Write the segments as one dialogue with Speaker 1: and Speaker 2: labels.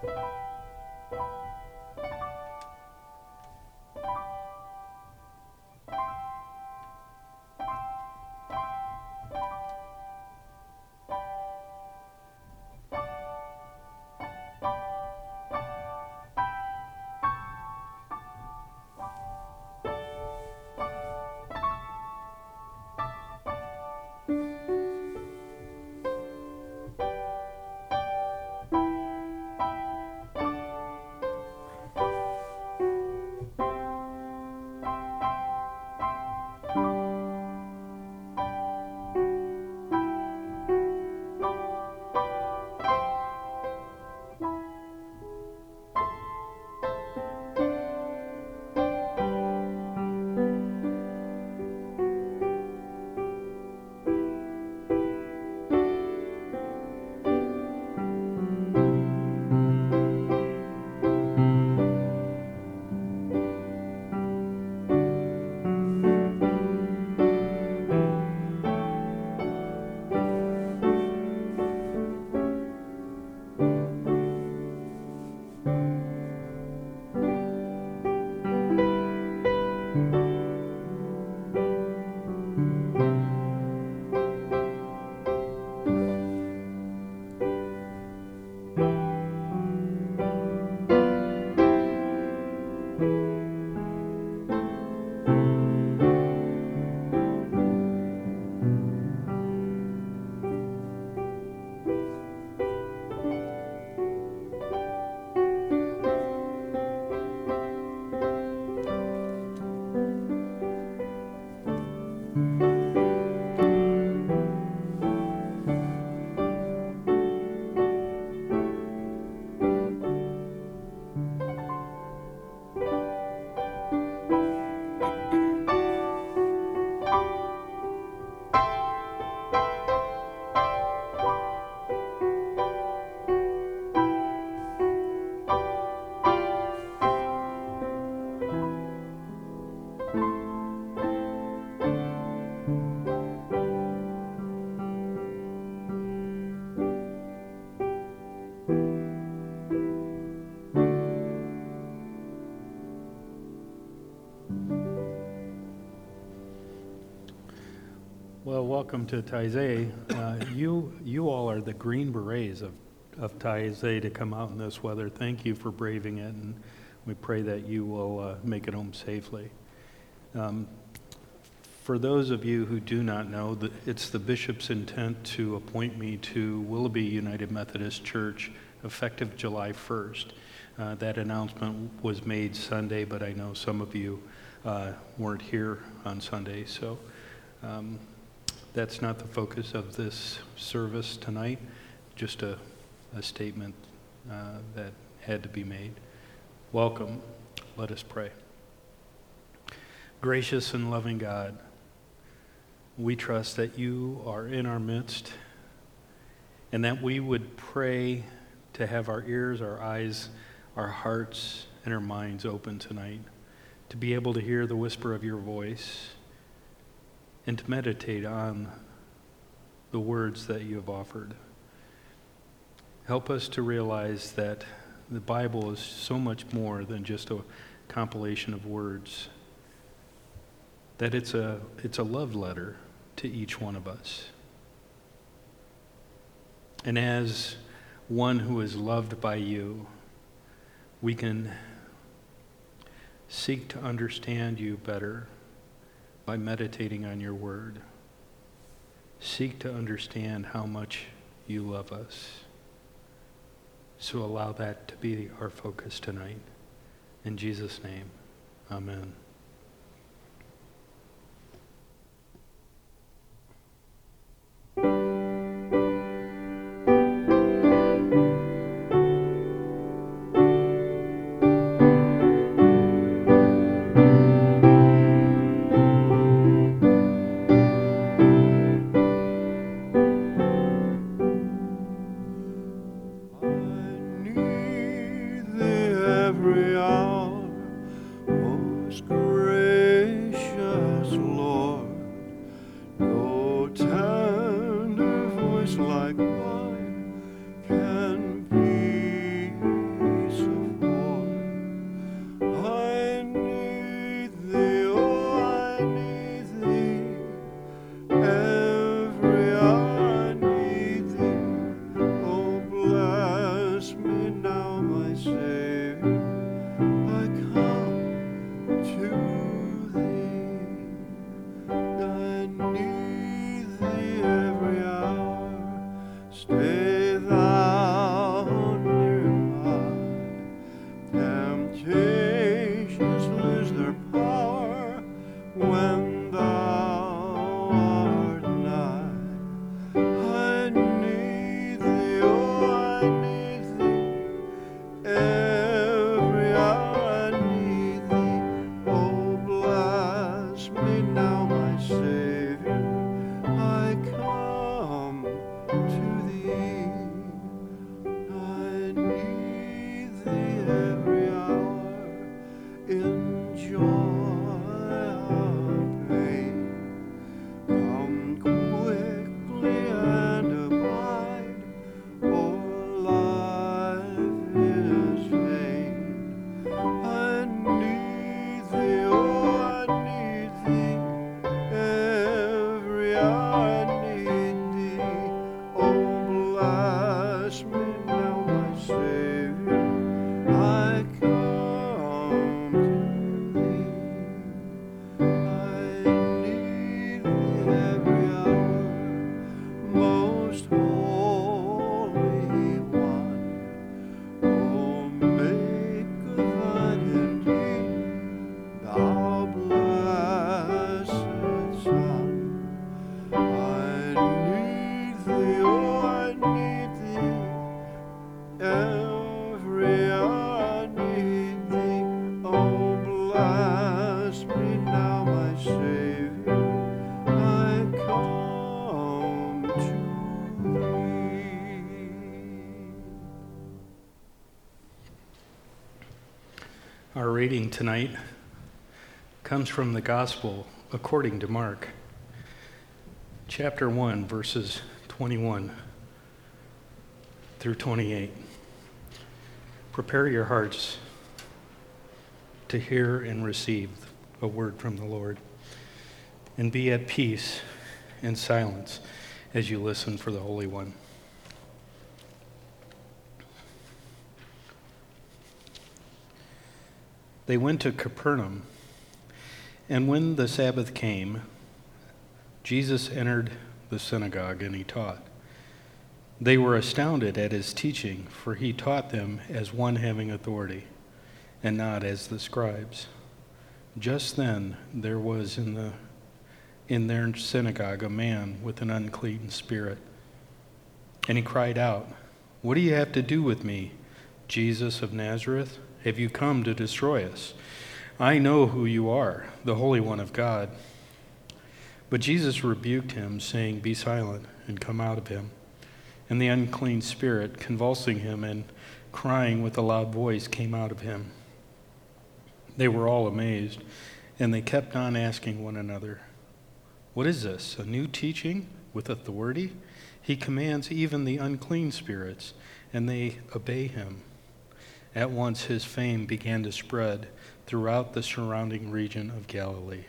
Speaker 1: Well, welcome to Taizé. You all are the Green Berets of Taizé to come out in this weather. Thank you for braving it, and we pray that you will make it home safely. For those of you who do not know, it's the bishop's intent to appoint me to Willoughby United Methodist Church effective July 1st. That announcement was made Sunday, but I know some of you weren't here on Sunday, so that's not the focus of this service tonight, just a statement that had to be made. Welcome. Let us pray. Gracious and loving God, we trust that you are in our midst and that we would pray to have our ears, our eyes, our hearts, and our minds open tonight, to be able to hear the whisper of your voice and to meditate on the words that you have offered. Help us to realize that the Bible is so much more than just a compilation of words, that it's a love letter to each one of us. And as one who is loved by you, we can seek to understand you better by meditating on your word. Seek to understand how much you love us. So allow that to be our focus tonight. In Jesus' name, amen.
Speaker 2: Every hour was good. me now, my Savior. I come to thee. I need thee every hour. Stay thou nearby. Temptations lose their power when thou art nigh. I need thee, oh, I need thee. Every hour I need thee. Oh, bless me now, my Savior. I come to thee. I need thee every hour in joy or pain. Come quickly and abide, or life is vain. I need thee, oh, I need thee. Every hour I need thee. Oh, bless me now, my Savior. I come to thee. I need thee every hour, most holy one. Oh, make of thine indeed, thou blessed Son. I need thee, oh, I need thee. Every hour I need thee. Oh, bless me now, my Savior. I come to thee.
Speaker 1: Our reading tonight comes from the Gospel according to Mark, chapter 1, verses 21 through 28. Prepare your hearts to hear and receive a word from the Lord, and be at peace in silence as you listen for the Holy One. They went to Capernaum, and when the Sabbath came, Jesus entered the synagogue and he taught. They were astounded at his teaching, for he taught them as one having authority, and not as the scribes. Just then there was in their synagogue a man with an unclean spirit, and he cried out, "What do you have to do with me, Jesus of Nazareth? Have you come to destroy us? I know who you are, the Holy One of God." But Jesus rebuked him, saying, "Be silent and come out of him." And the unclean spirit, convulsing him and crying with a loud voice, came out of him. They were all amazed, and they kept on asking one another, "What is this, a new teaching with authority? He commands even the unclean spirits, and they obey him." At once his fame began to spread throughout the surrounding region of Galilee.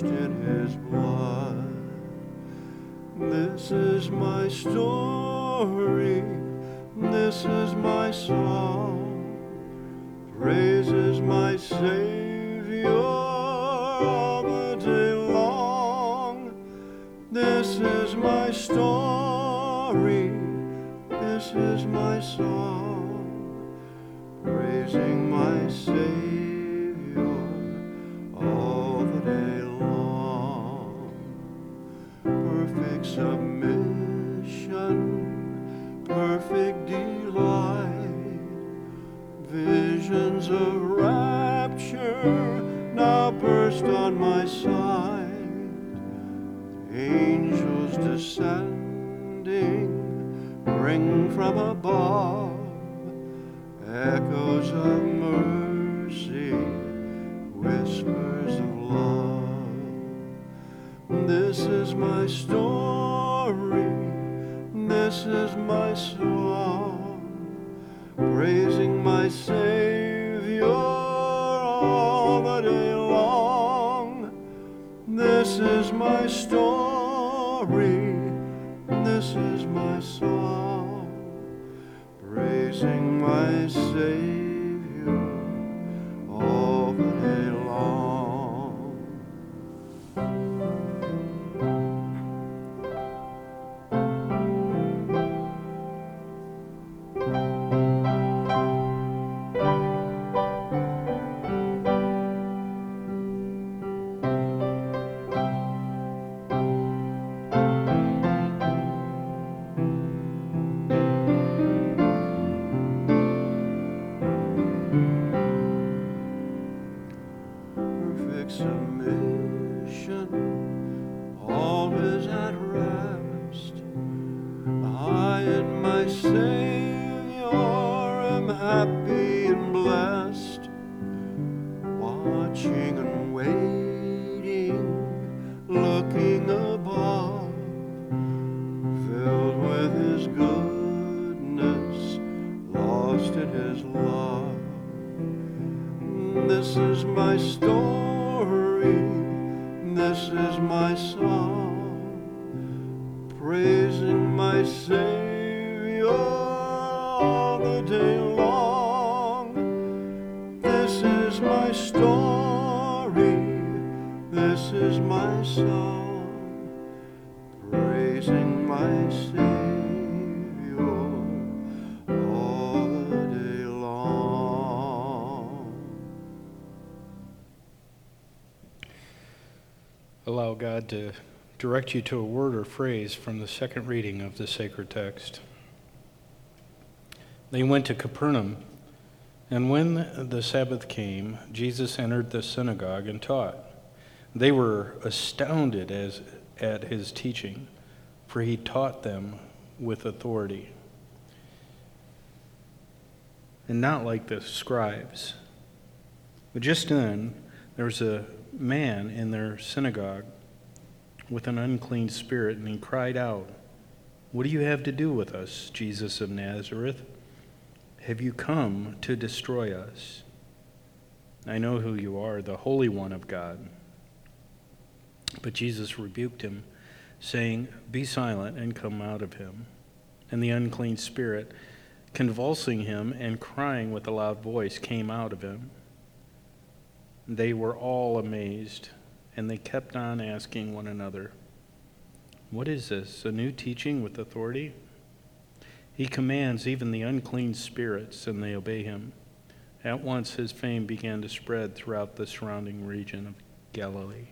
Speaker 2: washed in his blood. This is my story, this is my song, praises my Savior all the day long. This is my story, this is my song, praising my Savior all the day long. Perfect submission, perfect delight, visions of rapture now burst on my sight. Angels descending bring from above echoes of mercy, whispers of love. This is my story, this is my song, praising my Savior all the day long. This is my story, this is my song, praising my Savior all the day long. Perfect submission, all is at rest. I and my Savior am happy and blessed, watching and waiting, looking above, filled with His goodness, lost in His love. This is my story, this is my song, praising my Savior all the day long. This is my story, this is my song, praising my Savior all the day long.
Speaker 1: Allow God to direct you to a word or phrase from the second reading of the sacred text. They went to Capernaum, and when the Sabbath came, Jesus entered the synagogue and taught. They were astounded at his teaching, for he taught them with authority, and not like the scribes. But just then, there was a man in their synagogue with an unclean spirit, and he cried out, "What do you have to do with us, Jesus of Nazareth? Have you come to destroy us? I know who you are, the Holy One of God." But Jesus rebuked him, saying, "Be silent and come out of him." And the unclean spirit, convulsing him and crying with a loud voice, came out of him. They were all amazed, and they kept on asking one another, "What is this, a new teaching with authority? He commands even the unclean spirits, and they obey him." At once his fame began to spread throughout the surrounding region of Galilee.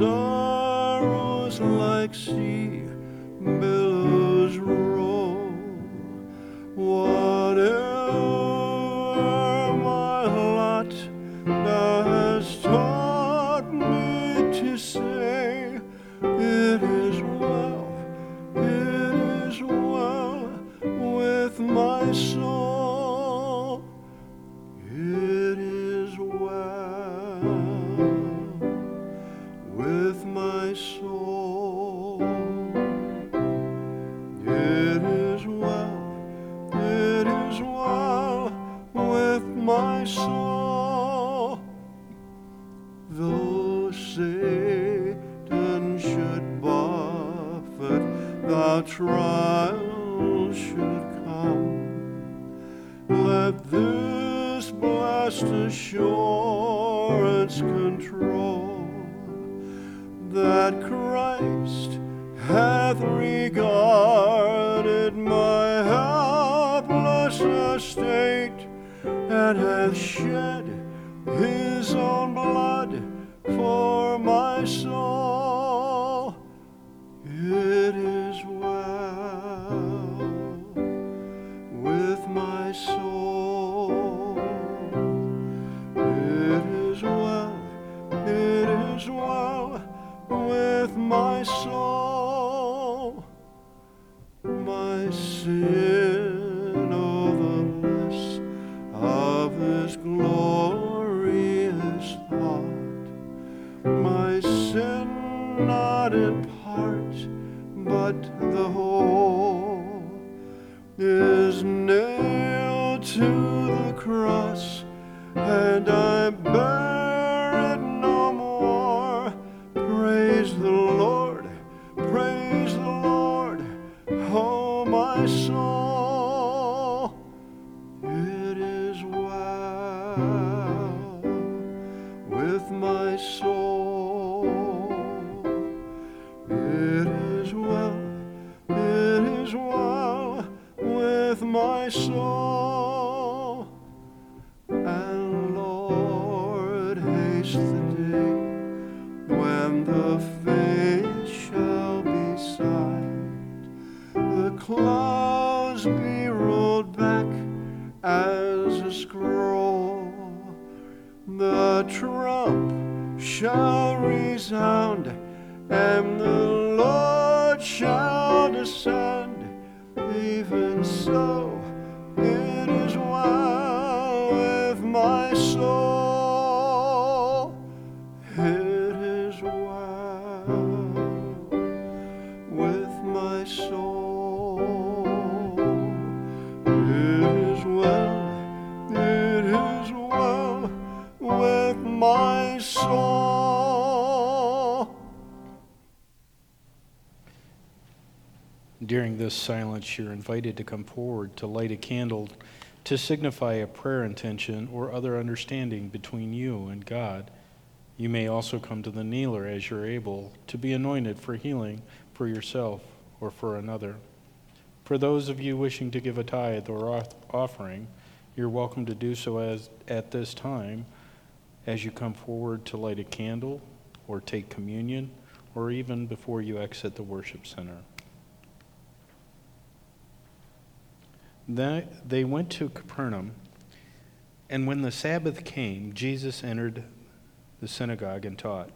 Speaker 2: sorrows like sea billows roll. Whatever my lot, thou hast taught me to say, it is well with my soul. It is well with my soul. It is well with my soul. Though Satan should buffet, thou trials should come, let this blessed assurance control, that Christ hath regarded my helpless estate, and hath shed his own blood for my soul. It is well with my soul. It is well with my soul. My sin, oh, the less of his glorious thought. My sin not in part, but the whole, is nailed to the cross, and I bear it no more. Praise the Lord, oh my soul. It is well with my soul. It is well with my soul. And Lord, haste the day when the face shall be sight, the clouds be rolled back as a scroll, the trump shall resound, and the Lord shall descend. Even so, it is well with my soul. It is well with my soul. It is well with my soul.
Speaker 1: During this silence, you're invited to come forward to light a candle to signify a prayer intention or other understanding between you and God. You may also come to the kneeler as you're able to be anointed for healing for yourself or for another. For those of you wishing to give a tithe or offering, you're welcome to do so at this time as you come forward to light a candle or take communion, or even before you exit the worship center. Then they went to Capernaum, and when the Sabbath came, Jesus entered the synagogue and taught.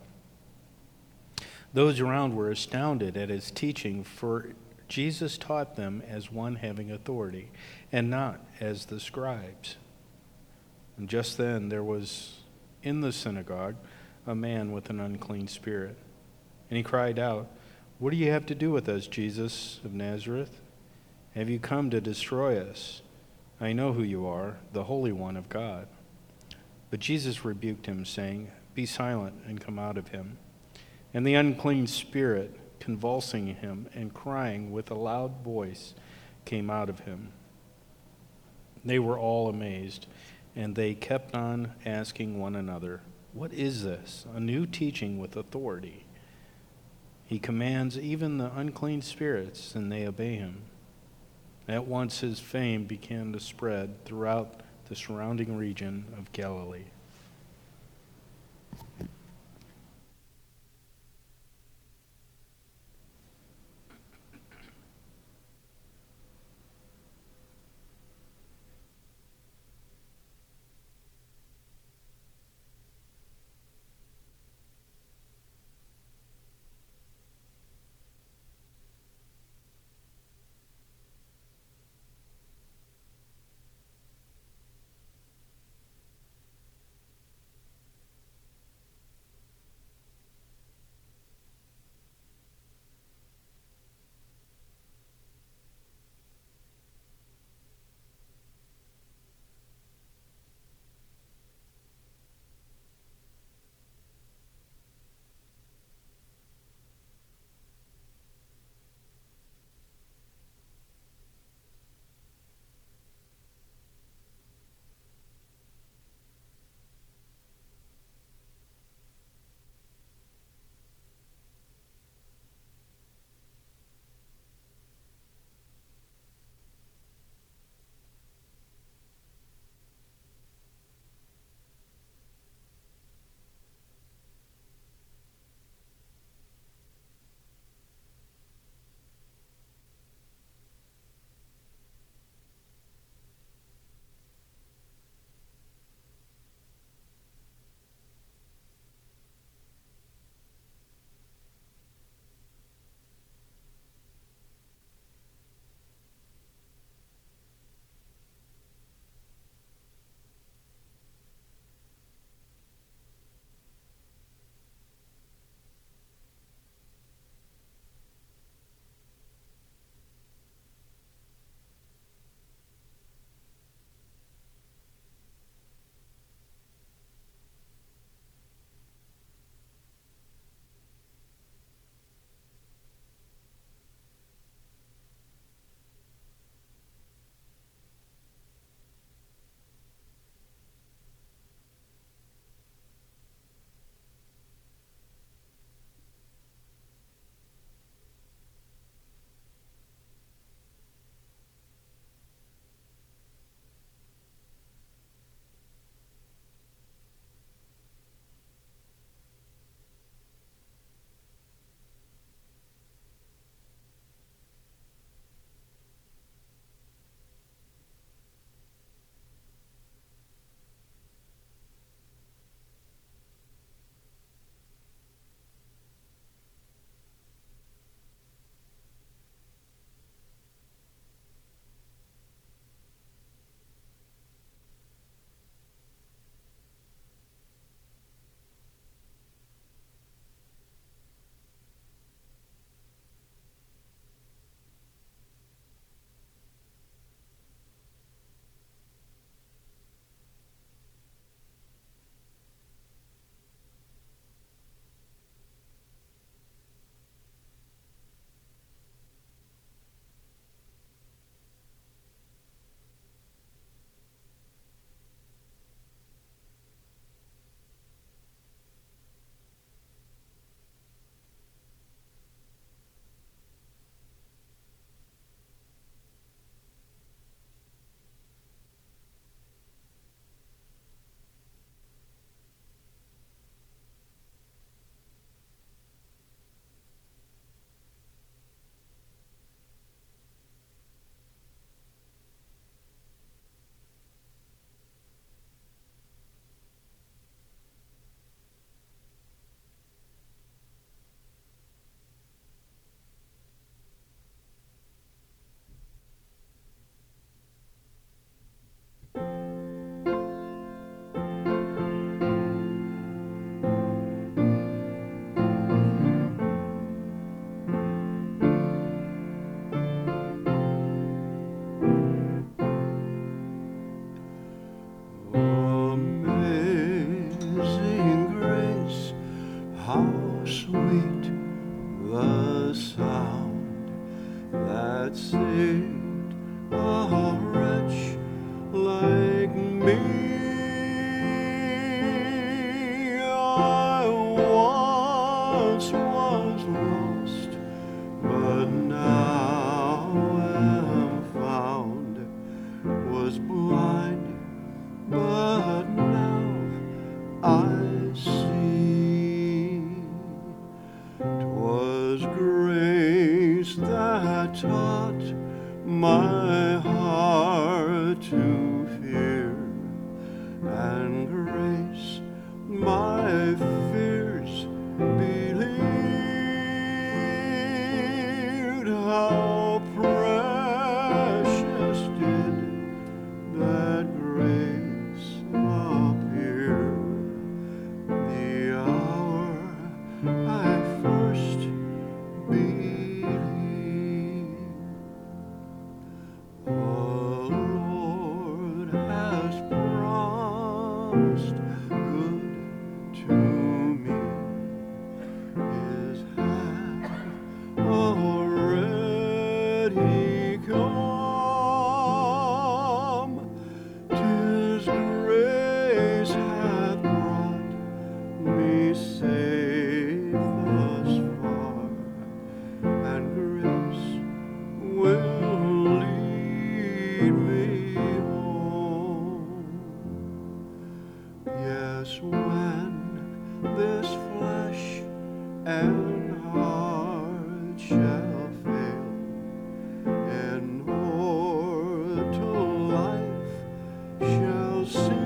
Speaker 1: Those around were astounded at his teaching, for Jesus taught them as one having authority, and not as the scribes. And just then there was in the synagogue a man with an unclean spirit. And he cried out, "What do you have to do with us, Jesus of Nazareth? Have you come to destroy us? I know who you are, the Holy One of God." But Jesus rebuked him, saying, "Be silent and come out of him." And the unclean spirit, convulsing him and crying with a loud voice, came out of him. They were all amazed, and they kept on asking one another, "What is this? A new teaching with authority. He commands even the unclean spirits, and they obey him." At once his fame began to spread throughout the surrounding region of Galilee.
Speaker 2: the sound that saved a wretch like me. I once was lost, but now am found, was blind, but now I see. 'Twas grace that taught my heart to fear, and grace my fears believed. How precious did that grace appear the hour I first believed. The Lord has promised good to me. His hand already come. 'Tis grace hath brought me safe thus far, and grace will lead me home. Yes, when this flesh and heart shall fail, and mortal life shall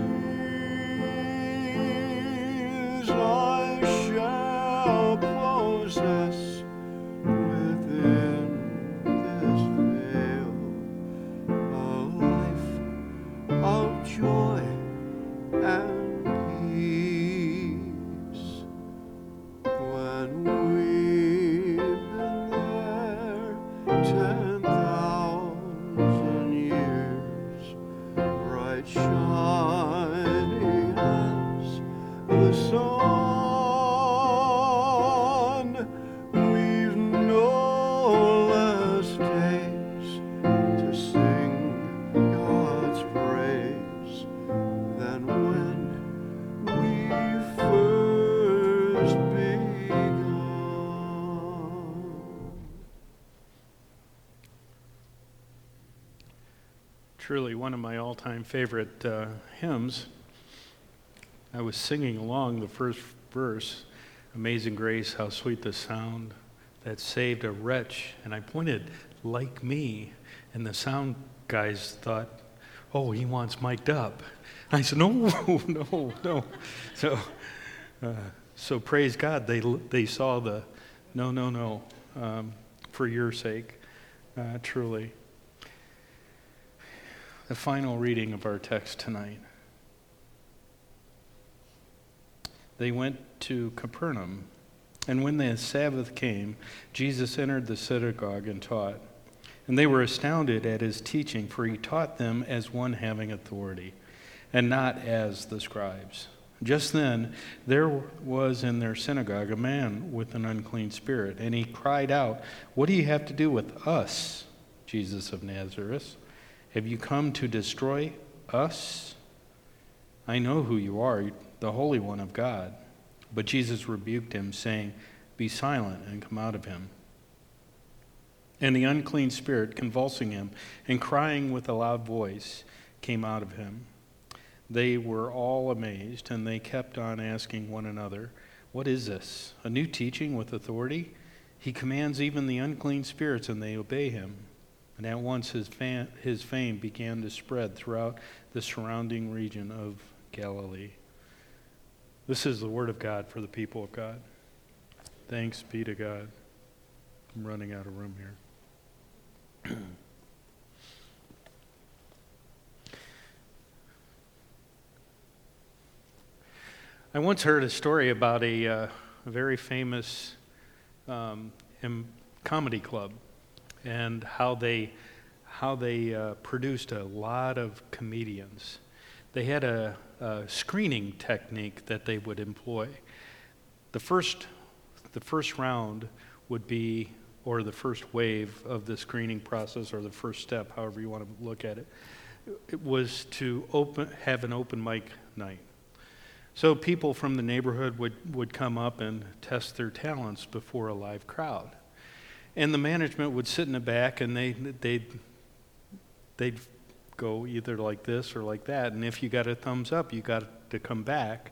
Speaker 2: cease, I shall possess within this veil a life of joy and peace. When we've been there 10,000 years, bright shining as the sun, we've no less days to sing God's praise than when we first begun.
Speaker 1: Truly one of my all-time favorite hymns. I was singing along the first verse, Amazing Grace, how sweet the sound that saved a wretch. And I pointed, like me, and the sound guys thought, oh, he wants mic'd up. I said, no, no. So praise God, they saw the no, for your sake, truly. The final reading of our text tonight. They went to Capernaum, and when the Sabbath came, Jesus entered the synagogue and taught. And they were astounded at his teaching, for he taught them as one having authority, and not as the scribes. Just then there was in their synagogue a man with an unclean spirit, and he cried out, "What do you have to do with us, Jesus of Nazareth? Have you come to destroy us? I know who you are, the Holy One of God." But Jesus rebuked him, saying, "Be silent and come out of him." And the unclean spirit, convulsing him and crying with a loud voice, came out of him. They were all amazed, and they kept on asking one another, "What is this? A new teaching with authority? He commands even the unclean spirits, and they obey him." And at once his fame began to spread throughout the surrounding region of Galilee. This is the word of God for the people of God. Thanks be to God. I'm running out of room here. I once heard a story about a very famous comedy club, and how they produced a lot of comedians. They had a screening technique that they would employ. The first round would be or the first wave of the screening process, or the first step, however you want to look at it, it was to have an open mic night. So people from the neighborhood would come up and test their talents before a live crowd. And the management would sit in the back, and they'd go either like this or like that. And if you got a thumbs up, you got to come back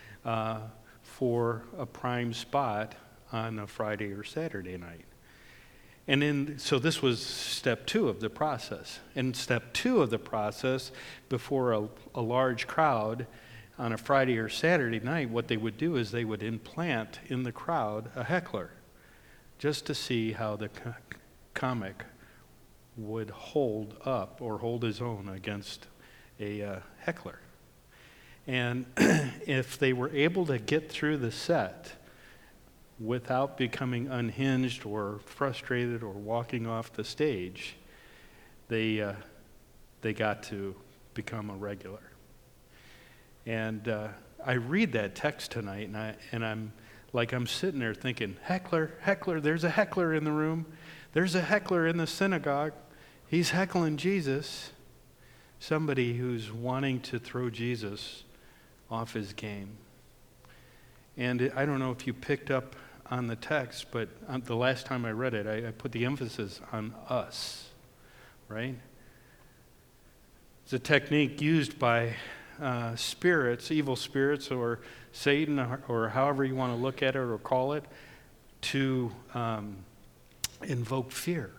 Speaker 1: for a prime spot on a Friday or Saturday night. So this was step 2 of the process. And step 2 of the process, before a large crowd on a Friday or Saturday night, what they would do is they would implant in the crowd a heckler, just to see how the comic would hold up or hold his own against a heckler. And if they were able to get through the set without becoming unhinged or frustrated or walking off the stage, they got to become a regular. And I read that text tonight, and I'm sitting there thinking, heckler, there's a heckler in the room. There's a heckler in the synagogue. He's heckling Jesus. Somebody who's wanting to throw Jesus off his game. And I don't know if you picked up on the text, but the last time I read it, I put the emphasis on us, right? It's a technique used by spirits, evil spirits, or Satan, or however you want to look at it or call it, to invoke fear.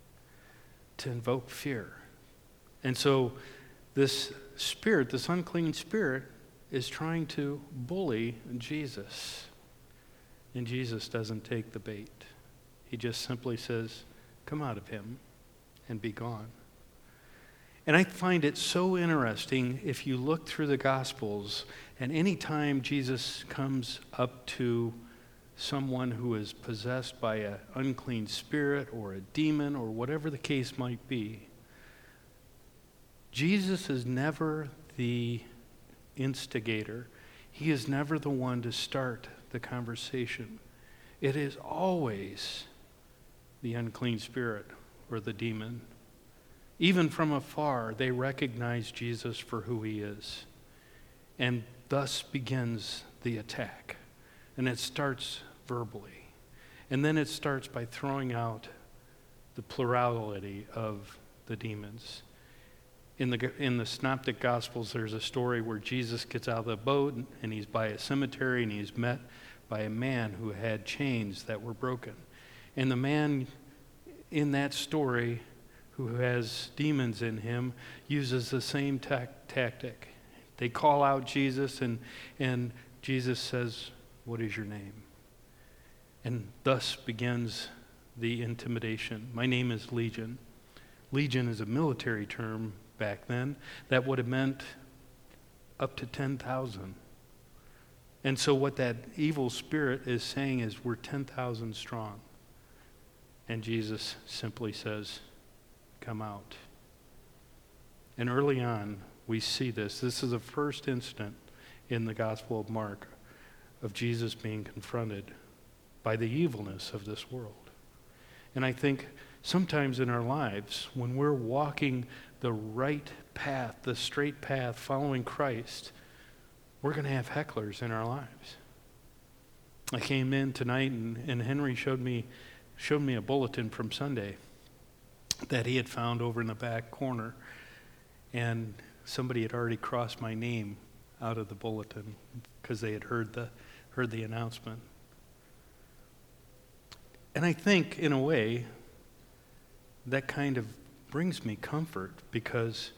Speaker 1: And so this spirit, this unclean spirit, is trying to bully Jesus. And Jesus doesn't take the bait. He just simply says, come out of him and be gone. And I find it so interesting if you look through the Gospels, and any time Jesus comes up to someone who is possessed by an unclean spirit or a demon or whatever the case might be, Jesus is never the instigator. He is never the one to start the conversation. It is always the unclean spirit or the demon. Even from afar, they recognize Jesus for who he is. And thus begins the attack. And it starts verbally. And then it starts by throwing out the plurality of the demons. In the Synoptic Gospels, there's a story where Jesus gets out of the boat and he's by a cemetery and he's met by a man who had chains that were broken. And the man in that story who has demons in him uses the same tactic. They call out Jesus and Jesus says, "What is your name?" And thus begins the intimidation. My name is Legion. Legion is a military term back then that would have meant up to 10,000. And so what that evil spirit is saying is, we're 10,000 strong. And Jesus simply says, come out. And early on, we see this. This is the first incident in the Gospel of Mark of Jesus being confronted by the evilness of this world. And I think sometimes in our lives, when we're walking the right path, the straight path, following Christ, we're going to have hecklers in our lives. I came in tonight and Henry showed me a bulletin from Sunday that he had found over in the back corner, and somebody had already crossed my name out of the bulletin because they had heard the announcement. And I think, in a way, that kind of brings me comfort because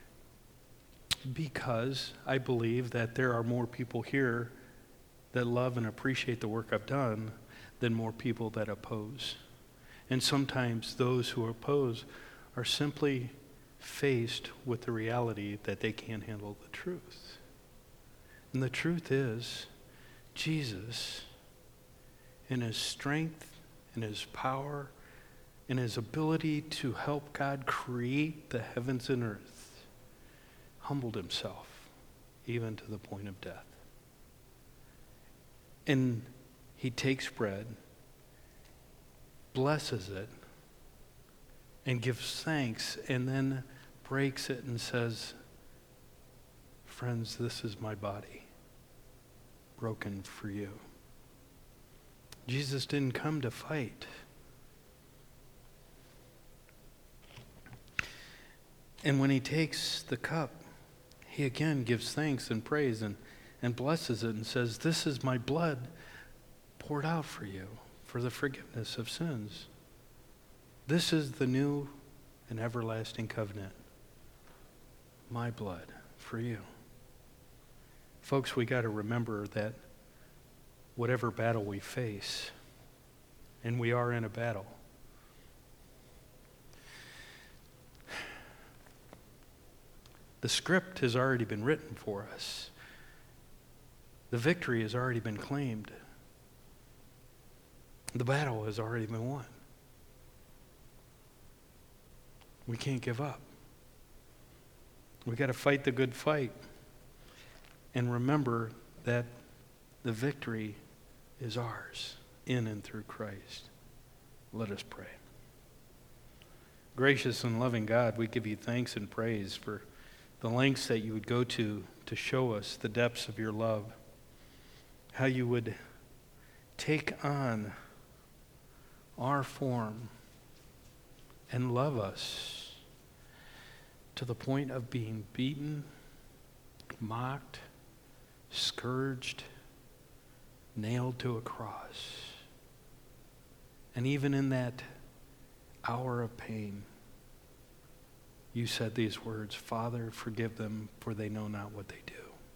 Speaker 1: I believe that there are more people here that love and appreciate the work I've done than more people that oppose. And sometimes those who oppose are simply faced with the reality that they can't handle the truth. And the truth is, Jesus, in his strength, in his power, in his ability to help God create the heavens and earth, humbled himself even to the point of death. And he takes bread blesses it, and gives thanks, and then breaks it and says, friends, this is my body, broken for you. Jesus didn't come to fight. And when he takes the cup, he again gives thanks and praise and blesses it and says, this is my blood poured out for you for the forgiveness of sins. This is the new and everlasting covenant. My blood for you. Folks, we got to remember that whatever battle we face, and we are in a battle, the script has already been written for us. The victory has already been claimed. The battle has already been won. We can't give up. We got to fight the good fight. And remember that the victory is ours in and through Christ. Let us pray. Gracious and loving God, we give you thanks and praise for the lengths that you would go to show us the depths of your love, how you would take on our form and love us to the point of being beaten, mocked, scourged, nailed to a cross. And even in that hour of pain, you said these words, Father, forgive them, for they know not what they do.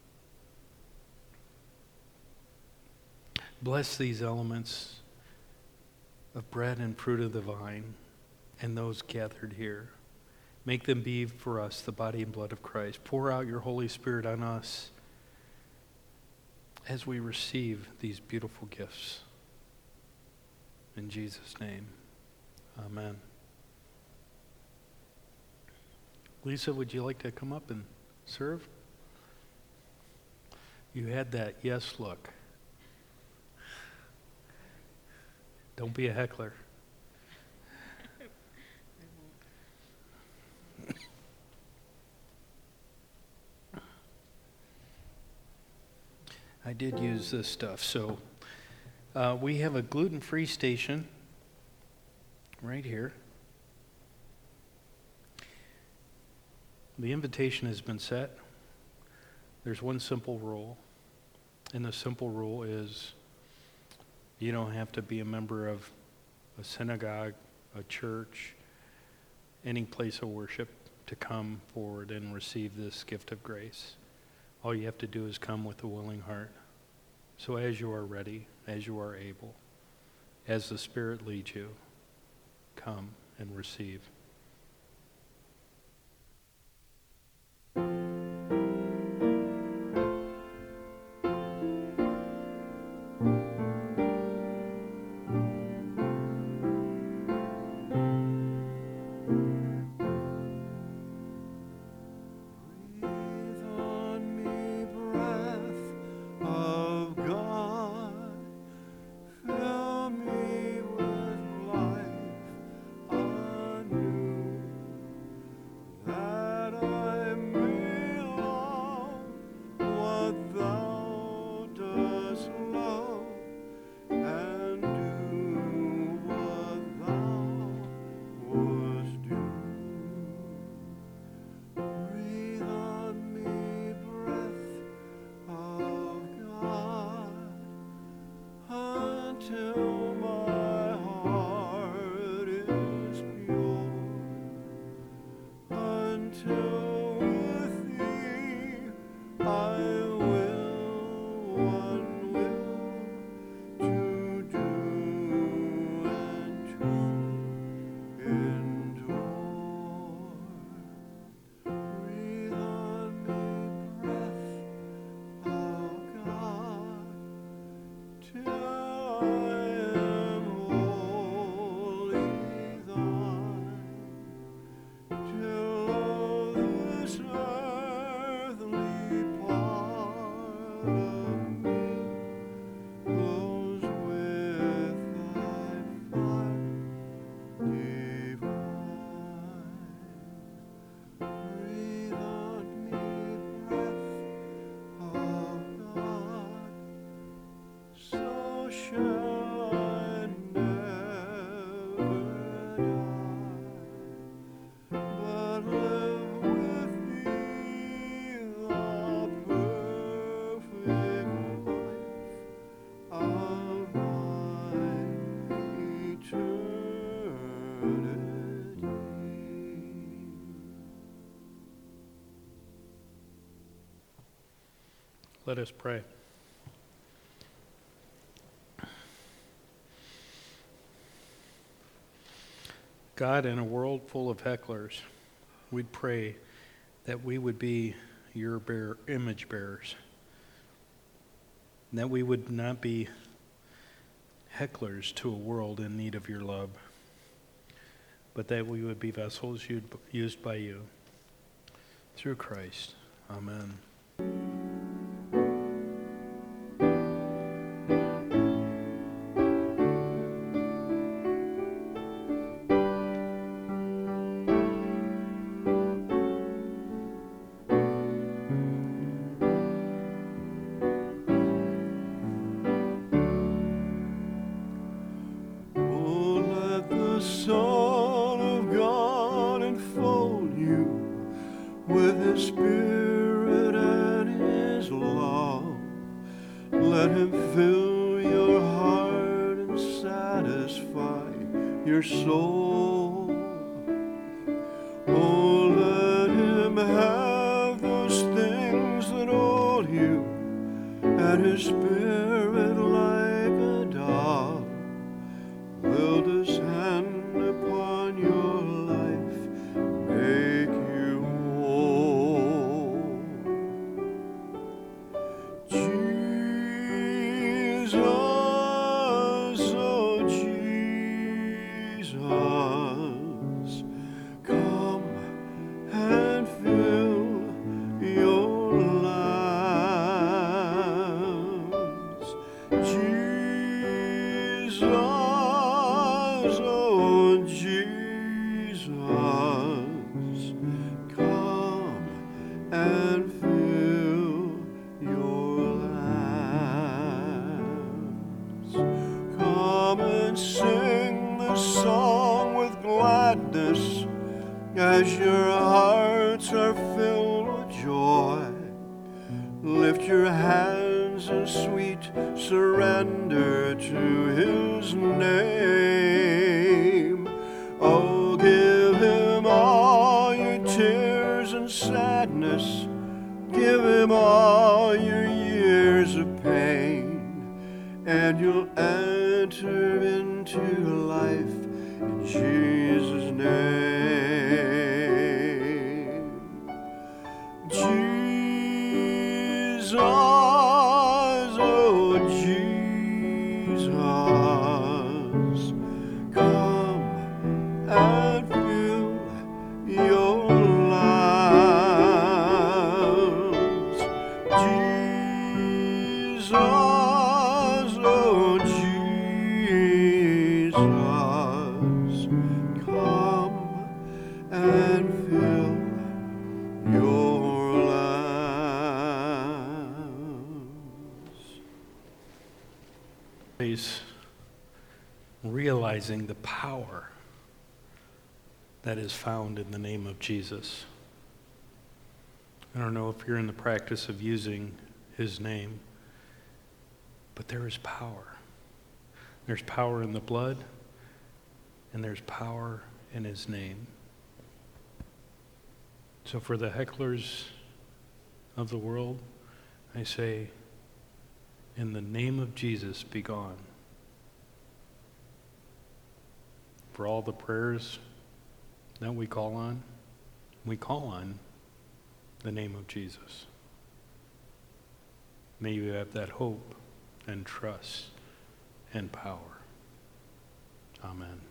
Speaker 1: Bless these elements of bread and fruit of the vine and those gathered here. Make them be for us the body and blood of Christ. Pour out your Holy Spirit on us as we receive these beautiful gifts. In Jesus' name, amen. Lisa, would you like to come up and serve? You had that yes look. Don't be a heckler. I did use this stuff. So we have a gluten-free station right here. The invitation has been set. There's one simple rule, and the simple rule is you don't have to be a member of a synagogue, a church, any place of worship to come forward and receive this gift of grace. All you have to do is come with a willing heart. So as you are ready, as you are able, as the Spirit leads you, come and receive.
Speaker 2: Fill me with life anew. eternity.
Speaker 1: Let us pray. God, in a world full of hecklers, we'd pray that we would be your image bearers, and that we would not be hecklers to a world in need of your love, but that we would be vessels used by you. Through Christ. Amen.
Speaker 2: Oh, let the Son of God enfold you with His Spirit and His love. Let Him fill your heart and satisfy your soul. Oh, let Him have those things that hold you, and His Spirit like a dove will descend upon your life, make you whole. Jesus, oh Jesus, come and fill your lives. Jesus, oh Jesus, come and fill your lives. Come and sing this song with gladness as your hearts are filled with joy. Lift your hands in sweet surrender to His name. Oh, give Him all your tears and sadness. Give Him all your years of pain, and you'll enter into life in Jesus' name. Jesus, oh Jesus, come and fill your lives. Jesus, oh Jesus, come and fill your lives.
Speaker 1: Praise, realizing the power that is found in the name of Jesus. I don't know if you're in the practice of using His name, but there is power. There's power in the blood, and there's power in His name. So for the hecklers of the world, I say, in the name of Jesus, be gone. For all the prayers that we call on the name of Jesus. May you have that hope and trust and power. Amen.